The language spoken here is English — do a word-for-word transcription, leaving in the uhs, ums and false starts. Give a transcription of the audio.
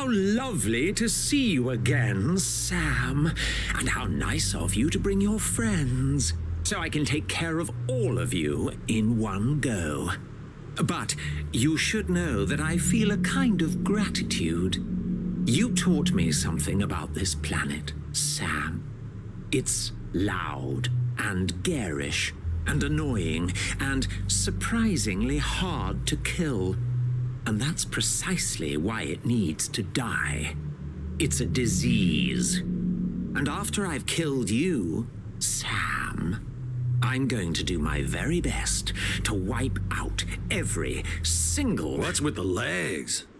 How lovely to see you again, Sam. And how nice of you to bring your friends, so I can take care of all of you in one go. But you should know that I feel a kind of gratitude. You taught me something about this planet, Sam. It's loud and garish and annoying and surprisingly hard to kill. And that's precisely why it needs to die. It's a disease. And after I've killed you, Sam, I'm going to do my very best to wipe out every single... What's with the legs?